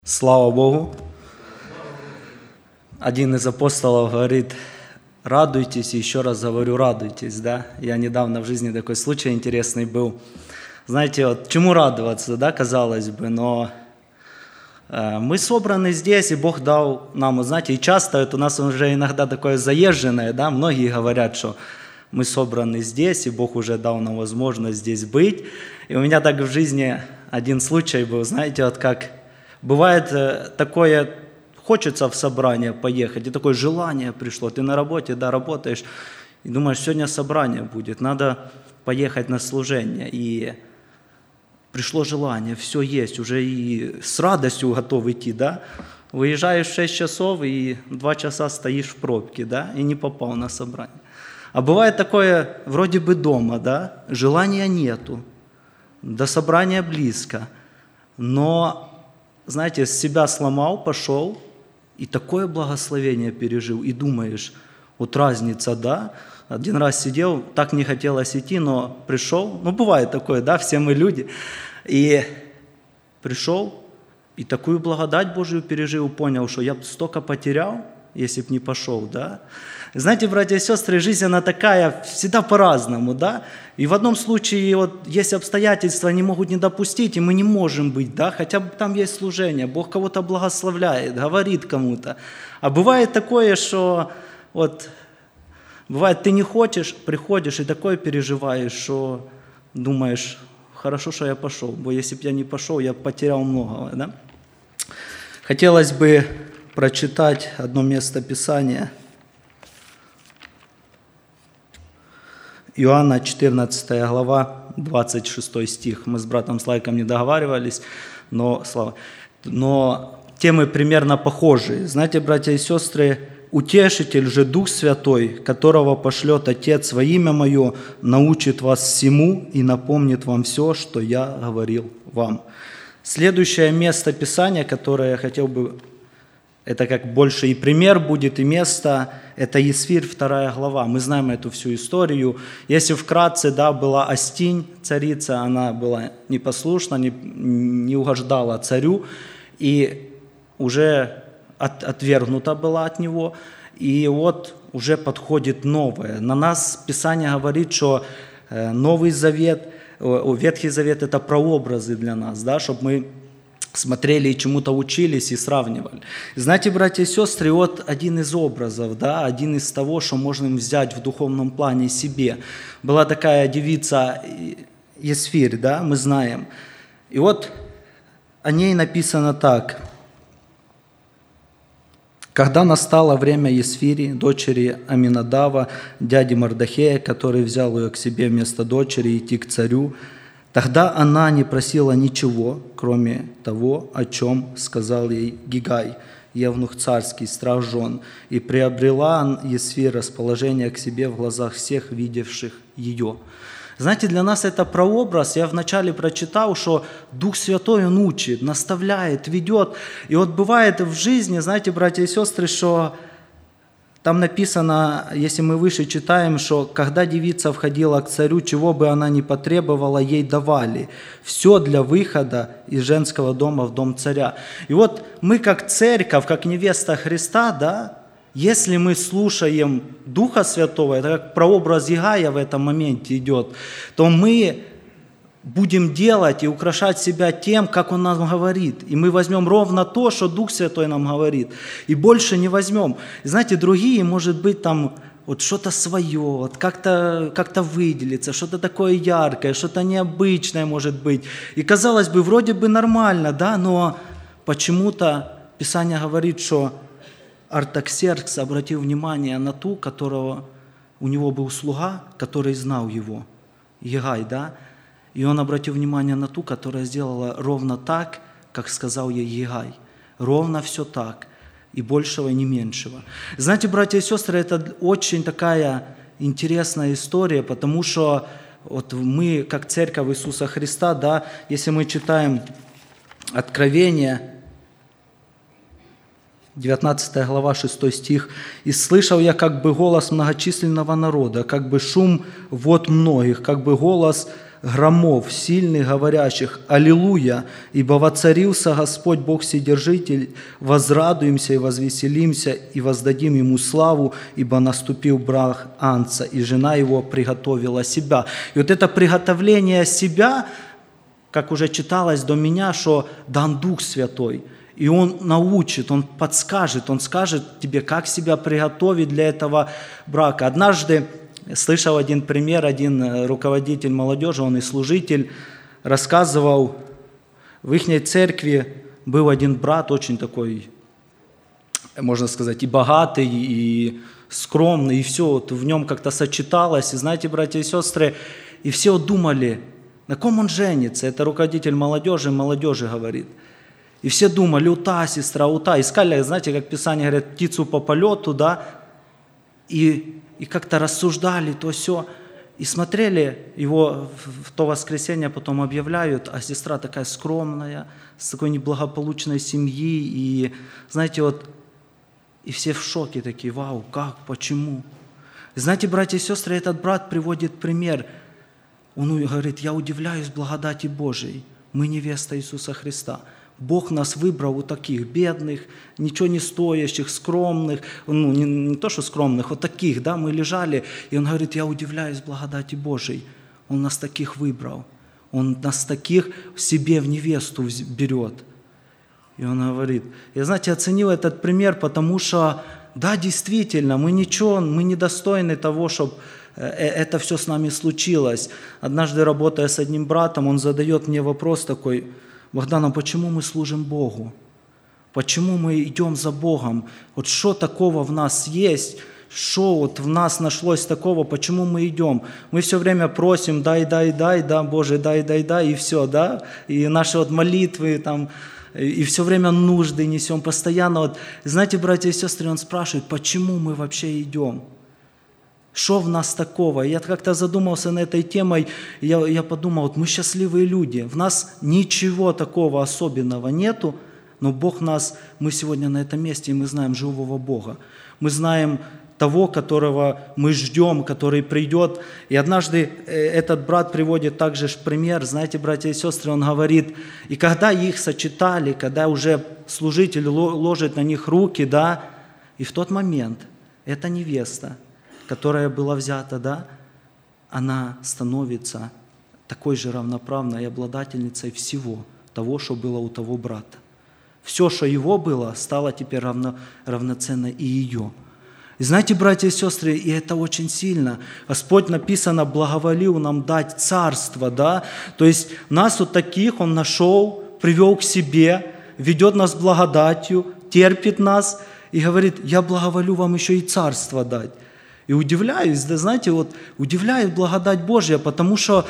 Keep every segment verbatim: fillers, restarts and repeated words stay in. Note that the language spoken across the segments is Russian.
Слава Богу! Один из апостолов говорит: радуйтесь, и еще раз говорю, радуйтесь. Да? Я недавно в жизни такой случай интересный был. Знаете, вот чему радоваться, да, казалось бы, но э, мы собраны здесь, и Бог дал нам, вот знаете, и часто это у нас уже иногда такое заезженное, да, многие говорят, что мы собраны здесь, и Бог уже дал нам возможность здесь быть. И у меня так в жизни один случай был, знаете, вот как бывает такое, хочется в собрание поехать, и такое желание пришло, ты на работе, да, работаешь, и думаешь, сегодня собрание будет, надо поехать на служение, и пришло желание, все есть, уже и с радостью готов идти, да, выезжаешь в шесть часов, и два часа стоишь в пробке, да, и не попал на собрание. А бывает такое, вроде бы дома, да, желания нету, до собрания близко, но, знаете, себя сломал, пошел, и такое благословение пережил, и думаешь, вот разница, да, один раз сидел, так не хотелось идти, но пришел, ну, бывает такое, да, все мы люди, и пришел, и такую благодать Божию пережил, понял, что я бы столько потерял, если бы не пошел, да. Знаете, братья и сестры, жизнь, она такая, всегда по-разному, да. И в одном случае, вот, есть обстоятельства, они могут не допустить, и мы не можем быть, да, хотя бы там есть служение, Бог кого-то благословляет, говорит кому-то. А бывает такое, что, вот, бывает, ты не хочешь, приходишь и такое переживаешь, что думаешь, хорошо, что я пошел, бо если бы я не пошел, я потерял многого, да. Хотелось бы прочитать одно место Писания. Иоанна четырнадцатая глава, двадцать шестой стих. Мы с братом Слайком не договаривались, но, слава, но темы примерно похожие. Знаете, братья и сестры, «Утешитель же Дух Святой, которого пошлет Отец во имя Мое, научит вас всему и напомнит вам все, что Я говорил вам». Следующее место Писания, которое я хотел бы, это как больше и пример будет, и место, это Есфирь, вторая глава. Мы знаем эту всю историю. Если вкратце, да, была Астинь, царица, она была непослушна, не, не угождала царю, и уже от, отвергнута была от него. И вот уже подходит новое. На нас Писание говорит, что Новый Завет, Ветхий Завет – это прообразы для нас, да, чтобы мы смотрели и чему-то учились и сравнивали. Знаете, братья и сестры, вот один из образов, да, один из того, что можно взять в духовном плане себе. Была такая девица Есфирь, да, мы знаем. И вот о ней написано так. «Когда настало время Есфири, дочери Аминадава, дяди Мардохея, который взял ее к себе вместо дочери идти к царю, тогда она не просила ничего, кроме того, о чем сказал ей Гигай, евнух царский, страх жен, и приобрела Есфирь расположение к себе в глазах всех видевших ее». Знаете, для нас это прообраз. Я вначале прочитал, что Дух Святой, Он учит, наставляет, ведет. И вот бывает в жизни, знаете, братья и сестры, что там написано, если мы выше читаем, что когда девица входила к царю, чего бы она ни потребовала, ей давали. Все для выхода из женского дома в дом царя. И вот мы как церковь, как невеста Христа, да, если мы слушаем Духа Святого, это как прообраз Гигая в этом моменте идет, то мы будем делать и украшать себя тем, как Он нам говорит. И мы возьмем ровно то, что Дух Святой нам говорит. И больше не возьмем. И знаете, другие, может быть, там вот что-то свое, вот как-то, как-то выделиться, что-то такое яркое, что-то необычное может быть. И казалось бы, вроде бы нормально, да, но почему-то Писание говорит, что Артаксеркс обратил внимание на ту, которого у него был слуга, который знал его, Гигай, да, и он обратил внимание на ту, которая сделала ровно так, как сказал ей Гигай. Ровно все так, и большего, и не меньшего. Знаете, братья и сестры, это очень такая интересная история, потому что вот мы, как церковь Иисуса Христа, да, если мы читаем Откровение, девятнадцатая глава, шестой стих. «И слышал я как бы голос многочисленного народа, как бы шум вод многих, как бы голос громов, сильных, говорящих: «Аллилуйя! Ибо воцарился Господь Бог Вседержитель, возрадуемся и возвеселимся, и воздадим Ему славу, ибо наступил брак Анца, и жена Его приготовила себя». И вот это приготовление себя, как уже читалось до меня, что дан Дух Святой, и Он научит, Он подскажет, Он скажет тебе, как себя приготовить для этого брака. Однажды слышал один пример, один руководитель молодежи, он и служитель, рассказывал, в их церкви был один брат, очень такой, можно сказать, и богатый, и скромный, и все вот в нем как-то сочеталось. И знаете, братья и сестры, и все думали, на ком он женится. Это руководитель молодежи, молодежи говорит. И все думали: у та сестра, у та. Искали, знаете, как Писание говорит, птицу по полету, да, и, и как-то рассуждали то все. И смотрели, его в то воскресенье потом объявляют, а сестра такая скромная, с такой неблагополучной семьи. И, знаете, вот, и все в шоке такие: вау, как, почему? И знаете, братья и сестры, этот брат приводит пример. Он говорит: я удивляюсь благодати Божией. Мы невеста Иисуса Христа. Бог нас выбрал у таких бедных, ничего не стоящих, скромных, ну не, не то, что скромных, вот таких, да, мы лежали, и он говорит: я удивляюсь благодати Божией, Он нас таких выбрал, Он нас таких себе в невесту берет. И он говорит, я, знаете, оценил этот пример, потому что, да, действительно, мы ничего, мы недостойны того, чтобы это все с нами случилось. Однажды, работая с одним братом, он задает мне вопрос такой: Богдан, а почему мы служим Богу? Почему мы идем за Богом? Вот что такого в нас есть? Что вот в нас нашлось такого? Почему мы идем? Мы все время просим: дай, дай, дай, да, Боже, дай, дай, дай, и все, да? И наши вот молитвы там, и все время нужды несем постоянно. Вот, знаете, братья и сестры, он спрашивает, почему мы вообще идем? Что в нас такого? Я как-то задумался над этой темой, я, я подумал, вот мы счастливые люди, в нас ничего такого особенного нету, но Бог нас, мы сегодня на этом месте, и мы знаем живого Бога. Мы знаем того, которого мы ждем, который придет. И однажды этот брат приводит также пример, знаете, братья и сестры, он говорит, и когда их сочетали, когда уже служитель ложит на них руки, да, и в тот момент эта невеста, которая была взята, да, она становится такой же равноправной обладательницей всего того, что было у того брата. Все, что его было, стало теперь равно, равноценно и ее. И знаете, братья и сестры, и это очень сильно. Господь, написано, благоволил нам дать царство, да, то есть нас вот таких Он нашел, привел к себе, ведет нас благодатью, терпит нас и говорит, я благоволю вам еще и царство дать. И удивляюсь, да, знаете, вот удивляет благодать Божья, потому что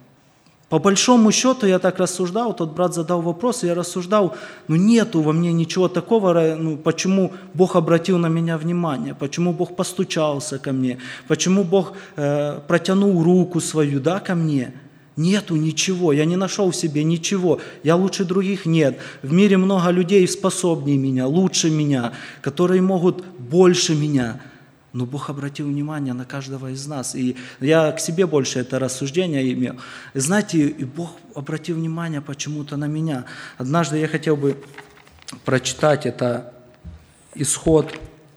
по большому счету я так рассуждал, тот брат задал вопрос, и я рассуждал, ну нету во мне ничего такого, ну, почему Бог обратил на меня внимание, почему Бог постучался ко мне, почему Бог э, протянул руку свою, да, ко мне. Нету ничего, я не нашел в себе ничего, я лучше других нет. В мире много людей способнее меня, лучше меня, которые могут больше меня. Но Бог обратил внимание на каждого из нас. И я к себе больше это рассуждение имел. И знаете, и Бог обратил внимание почему-то на меня. Однажды я хотел бы прочитать это Исход,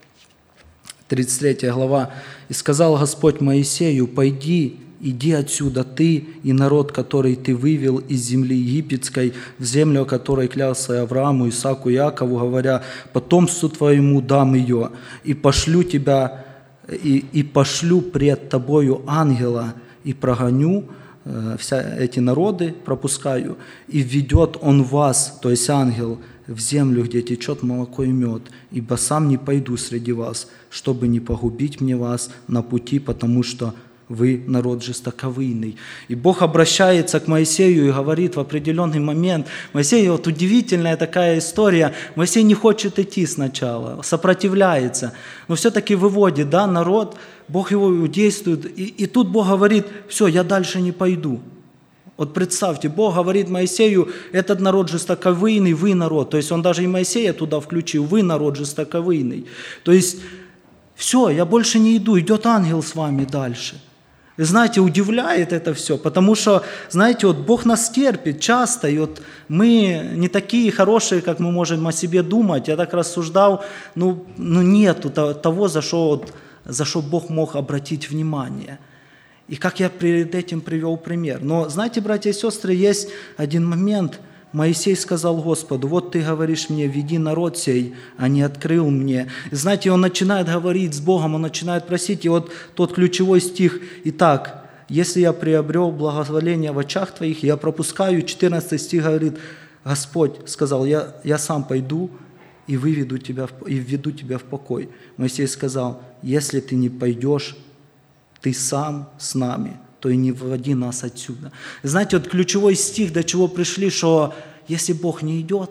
тридцать третья глава. «И сказал Господь Моисею, пойди, иди отсюда ты и народ, который ты вывел из земли египетской, в землю, о которой клялся Аврааму, Исааку и Иакову, говоря, потомству твоему дам ее, и пошлю тебя, и, и пошлю пред тобою ангела, и прогоню э, вся эти народы, пропускаю, и введет он вас, то есть ангел, в землю, где течет молоко и мед, ибо сам не пойду среди вас, чтобы не погубить мне вас на пути, потому что вы народ жестоковыйный». И Бог обращается к Моисею и говорит в определенный момент, Моисей, вот удивительная такая история, Моисей не хочет идти сначала, сопротивляется, но все-таки выводит, да, народ, Бог его действует, и, и тут Бог говорит, все, я дальше не пойду. Вот представьте, Бог говорит Моисею, этот народ жестоковыйный, вы народ, то есть он даже и Моисея туда включил, вы народ жестоковыйный. То есть все, я больше не иду, идет ангел с вами дальше. И знаете, удивляет это все, потому что, знаете, вот Бог нас терпит часто, и вот мы не такие хорошие, как мы можем о себе думать. Я так рассуждал, ну, ну нету того, за что, вот, за что Бог мог обратить внимание. И как я перед этим привел пример. Но, знаете, братья и сестры, есть один момент. Моисей сказал Господу: вот ты говоришь мне, веди народ сей, а не открыл мне. И знаете, он начинает говорить с Богом, он начинает просить, и вот тот ключевой стих: «Итак, если я приобрел благоволение в очах твоих», я пропускаю, четырнадцатый стих говорит: Господь сказал: я, я сам пойду и выведу тебя, и введу тебя в покой. Моисей сказал: если ты не пойдешь, ты сам с нами, то и не выводи нас отсюда. Знаете, вот ключевой стих, до чего пришли, что если Бог не идет,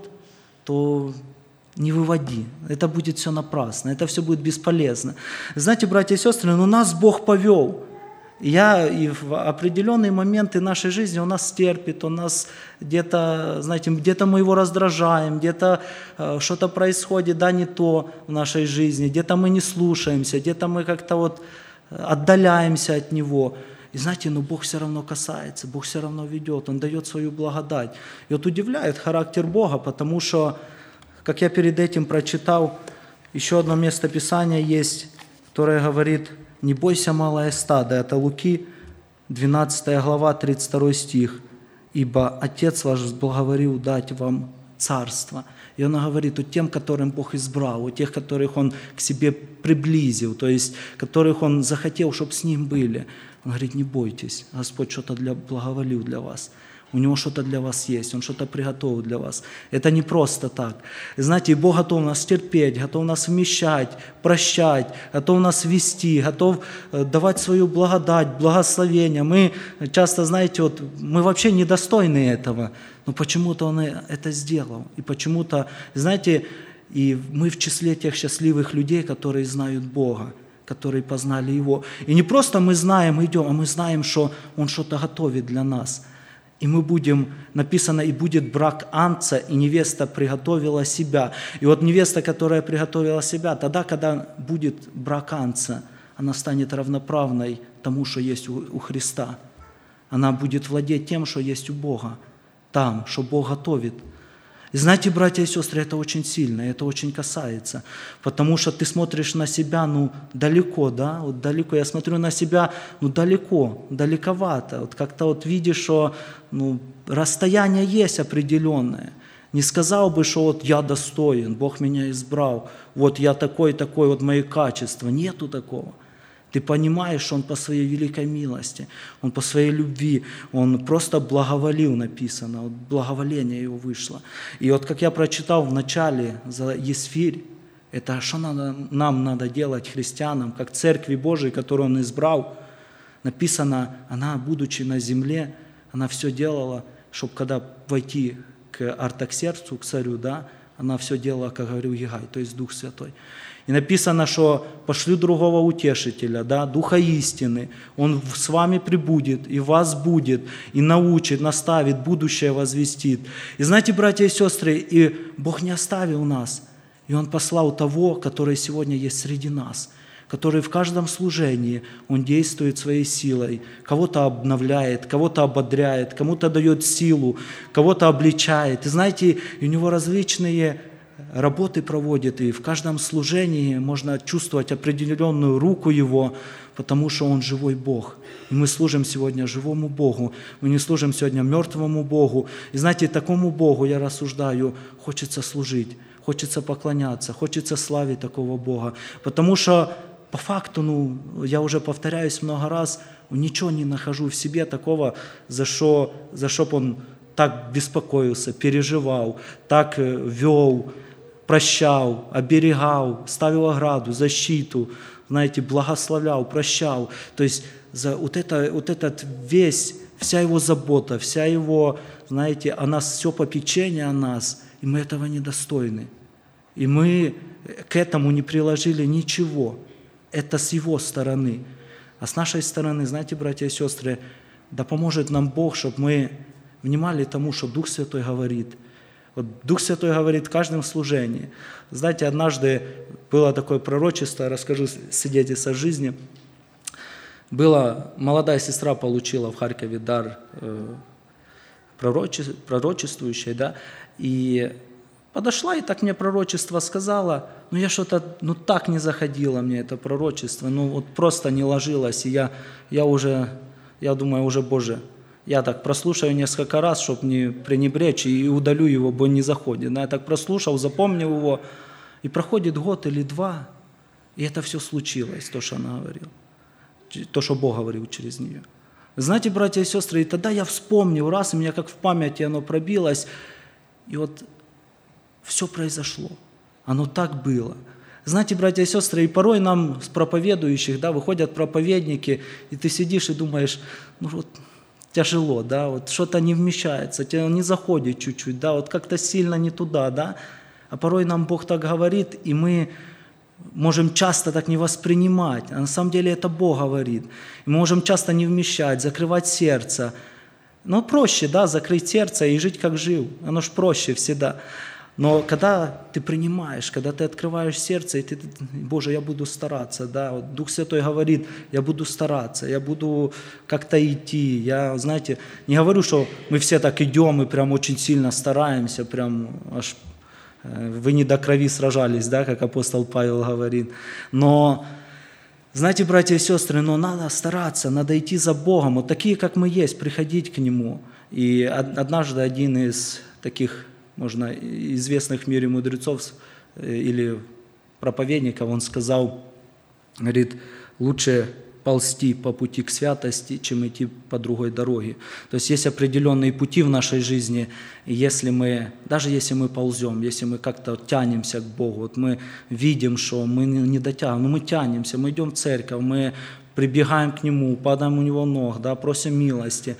то не выводи. Это будет все напрасно, это все будет бесполезно. Знаете, братья и сестры, но нас Бог повел. Я и в определенные моменты нашей жизни Он нас терпит, Он нас где-то, знаете, где-то мы Его раздражаем, где-то э, что-то происходит, да, не то в нашей жизни, где-то мы не слушаемся, где-то мы как-то вот отдаляемся от Него. И знаете, но Бог все равно касается, Бог все равно ведет, Он дает свою благодать. И вот удивляет характер Бога, потому что, как я перед этим прочитал, еще одно место Писания есть, которое говорит: «Не бойся, малое стадо». Это Луки, двенадцатая глава, тридцать второй стих. «Ибо Отец ваш благоволил дать вам царство». И Он говорит о тем, которым Бог избрал, о тех, которых Он к себе приблизил, то есть которых Он захотел, чтобы с Ним были. Он говорит: не бойтесь, Господь что-то для, благоволил для вас. У Него что-то для вас есть, Он что-то приготовил для вас. Это не просто так. И знаете, Бог готов нас терпеть, готов нас вмещать, прощать, готов нас вести, готов давать свою благодать, благословение. Мы часто, знаете, вот, мы вообще недостойны этого, но почему-то Он это сделал. И почему-то, знаете, и мы в числе тех счастливых людей, которые знают Бога, которые познали Его. И не просто мы знаем, идем, а мы знаем, что Он что-то готовит для нас. И мы будем, написано: «И будет брак Агнца, и невеста приготовила себя». И вот невеста, которая приготовила себя, тогда, когда будет брак Агнца, она станет равноправной тому, что есть у Христа. Она будет владеть тем, что есть у Бога, там, что Бог готовит. И знаете, братья и сестры, это очень сильно, это очень касается, потому что ты смотришь на себя, ну, далеко, да, вот далеко, я смотрю на себя, ну, далеко, далековато, вот как-то вот видишь, что, ну, расстояние есть определенное. Не сказал бы, что вот я достоин, Бог меня избрал, вот я такой, такой, вот мои качества, нету такого. Ты понимаешь, что Он по Своей великой милости, Он по Своей любви, Он просто благоволил, написано, вот благоволение Его вышло. И вот как я прочитал в начале за Есфирь, это что надо, нам надо делать, христианам, как Церкви Божией, которую Он избрал, написано, она, будучи на земле, она все делала, чтобы когда войти к Артаксерксу, к царю, да, она все делала, как говорил Егай, то есть Дух Святой. И написано, что пошлю другого утешителя, да, Духа истины, Он с вами прибудет, и вас будет, и научит, наставит, будущее возвестит. И знаете, братья и сестры, и Бог не оставил нас, и Он послал того, который сегодня есть среди нас, который в каждом служении Он действует своей силой, кого-то обновляет, кого-то ободряет, кому-то дает силу, кого-то обличает. И знаете, и у Него различные работы проводит, и в каждом служении можно чувствовать определенную руку Его, потому что Он живой Бог. И мы служим сегодня живому Богу, мы не служим сегодня мертвому Богу. И знаете, такому Богу, я рассуждаю, хочется служить, хочется поклоняться, хочется славить такого Бога, потому что по факту, ну, я уже повторяюсь много раз, ничего не нахожу в себе такого, за что, за что б Он так беспокоился, переживал, так вел, прощал, оберегал, ставил ограду, защиту, знаете, благословлял, прощал. То есть за вот, это, вот этот весь, вся Его забота, вся Его, знаете, о нас, все попечение о нас, и мы этого недостойны. И мы к этому не приложили ничего. Это с Его стороны. А с нашей стороны, знаете, братья и сестры, да поможет нам Бог, чтобы мы внимали тому, что Дух Святой говорит. Вот Дух Святой говорит в каждом служении. Знаете, однажды было такое пророчество, расскажу свидетельство жизни. Была, молодая сестра получила в Харькове дар э, пророче, пророчествующий, да, и подошла и так мне пророчество сказала, но я что-то, ну так не заходило мне это пророчество, ну вот просто не ложилось, и я, я уже, я думаю, уже, Боже, я так прослушаю несколько раз, чтобы не пренебречь, и удалю его, бо не заходит. Да, я так прослушал, запомнил его, и проходит год или два, и это все случилось, то, что она говорила, то, что Бог говорил через нее. Знаете, братья и сестры, и тогда я вспомнил раз, и у меня как в памяти оно пробилось, и вот все произошло. Оно так было. Знаете, братья и сестры, и порой нам с проповедующих, да, выходят проповедники, и ты сидишь и думаешь, ну вот тяжело, да, вот что-то не вмещается, тебе не заходит чуть-чуть, да, вот как-то сильно не туда, да. А порой нам Бог так говорит, и мы можем часто так не воспринимать, а на самом деле это Бог говорит. И мы можем часто не вмещать, закрывать сердце. Но проще, да, закрыть сердце и жить, как жил. Оно ж проще всегда. Но когда ты принимаешь, когда ты открываешь сердце, и ты, Боже, я буду стараться, да, вот Дух Святой говорит, я буду стараться, я буду как-то идти. Я, знаете, не говорю, что мы все так идем и прям очень сильно стараемся, прям аж вы не до крови сражались, да, как апостол Павел говорит. Но, знаете, братья и сестры, но надо стараться, надо идти за Богом, вот такие, как мы есть, приходить к Нему. И однажды один из таких, можно, известных в мире мудрецов или проповедников, он сказал, говорит, лучше ползти по пути к святости, чем идти по другой дороге. То есть есть определенные пути в нашей жизни, и если мы, даже если мы ползем, если мы как-то тянемся к Богу, вот мы видим, что мы не дотягиваем, но мы тянемся, мы идем в церковь, мы прибегаем к Нему, падаем у Него ног, да, просим милости,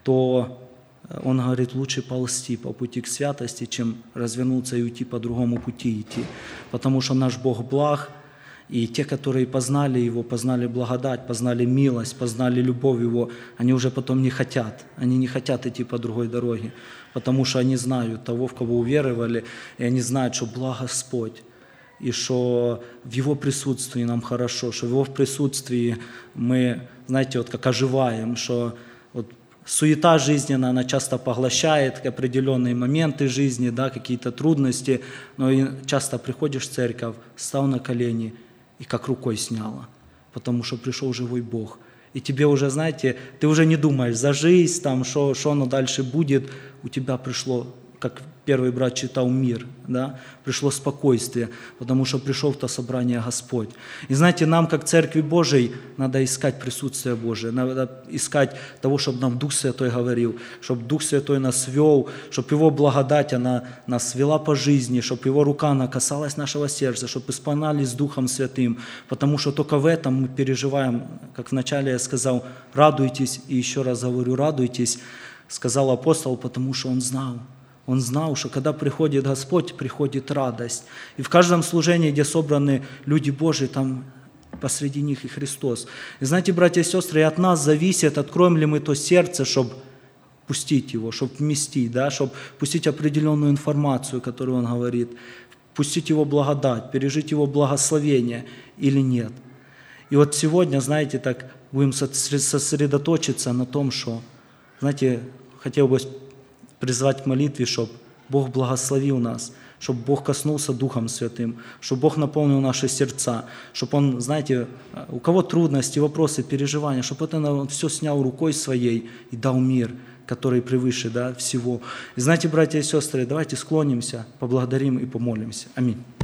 то Он говорит, лучше ползти по пути к святости, чем развернуться и уйти по другому пути идти. Потому что наш Бог благ, и те, которые познали Его, познали благодать, познали милость, познали любовь Его, они уже потом не хотят, они не хотят идти по другой дороге, потому что они знают того, в кого уверовали, и они знают, что благ Господь, и что в Его присутствии нам хорошо, что в Его присутствии мы, знаете, вот как оживаем, что вот суета жизненная, она часто поглощает определенные моменты жизни, да, какие-то трудности, но и часто приходишь в церковь, стал на колени, и как рукой сняло, потому что пришел живой Бог. И тебе уже, знаете, ты уже не думаешь за жизнь, там, что оно дальше будет, у тебя пришло, как первый брат читал, мир, да, пришло спокойствие, потому что пришел в то собрание Господь. И знаете, нам, как Церкви Божией, надо искать присутствие Божие, надо искать того, чтобы нам Дух Святой говорил, чтобы Дух Святой нас вел, чтобы Его благодать, она нас вела по жизни, чтобы Его рука, она касалась нашего сердца, чтобы исполнялись Духом Святым, потому что только в этом мы переживаем, как вначале я сказал, радуйтесь, и еще раз говорю, радуйтесь, сказал апостол, потому что он знал, Он знал, что когда приходит Господь, приходит радость. И в каждом служении, где собраны люди Божьи, там посреди них и Христос. И знаете, братья и сестры, и от нас зависит, откроем ли мы то сердце, чтобы пустить его, чтобы вместить, да, чтобы пустить определенную информацию, которую Он говорит, пустить Его благодать, пережить Его благословение или нет. И вот сегодня, знаете, так будем сосредоточиться на том, что, знаете, хотел бы призвать к молитве, чтобы Бог благословил нас, чтобы Бог коснулся Духом Святым, чтобы Бог наполнил наши сердца, чтобы Он, знаете, у кого трудности, вопросы, переживания, чтобы это Он все снял рукой Своей и дал мир, который превыше, да, всего. И знаете, братья и сестры, давайте склонимся, поблагодарим и помолимся. Аминь.